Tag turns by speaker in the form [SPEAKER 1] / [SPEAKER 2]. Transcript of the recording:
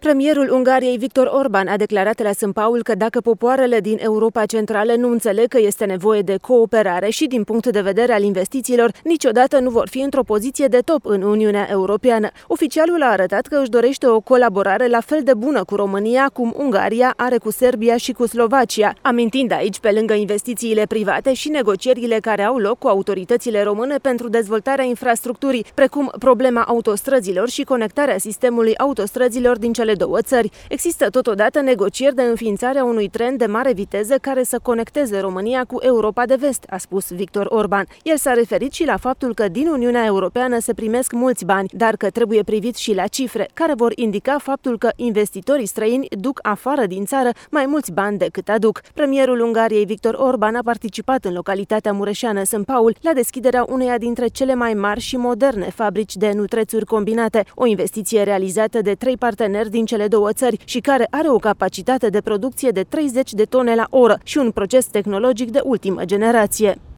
[SPEAKER 1] Premierul Ungariei Viktor Orbán a declarat la São Paul că dacă popoarele din Europa Centrală nu înțeleg că este nevoie de cooperare și din punct de vedere al investițiilor, niciodată nu vor fi într-o poziție de top în Uniunea Europeană. Oficialul a arătat că își dorește o colaborare la fel de bună cu România cum Ungaria are cu Serbia și cu Slovacia, amintind aici, pe lângă investițiile private, și negocierile care au loc cu autoritățile române pentru dezvoltarea infrastructurii, precum problema autostrăzilor și conectarea sistemului autostrăzilor din cele două țări. Există totodată negocieri de înființare a unui tren de mare viteză care să conecteze România cu Europa de Vest, a spus Viktor Orbán. El s-a referit și la faptul că din Uniunea Europeană se primesc mulți bani, dar că trebuie privit și la cifre, care vor indica faptul că investitorii străini duc afară din țară mai mulți bani decât aduc. Premierul Ungariei Viktor Orbán a participat în localitatea mureșeană São Paul la deschiderea uneia dintre cele mai mari și moderne fabrici de nutrețuri combinate, o investiție realizată de 3 parteneri din cele două țări și care are o capacitate de producție de 30 de tone la oră și un proces tehnologic de ultimă generație.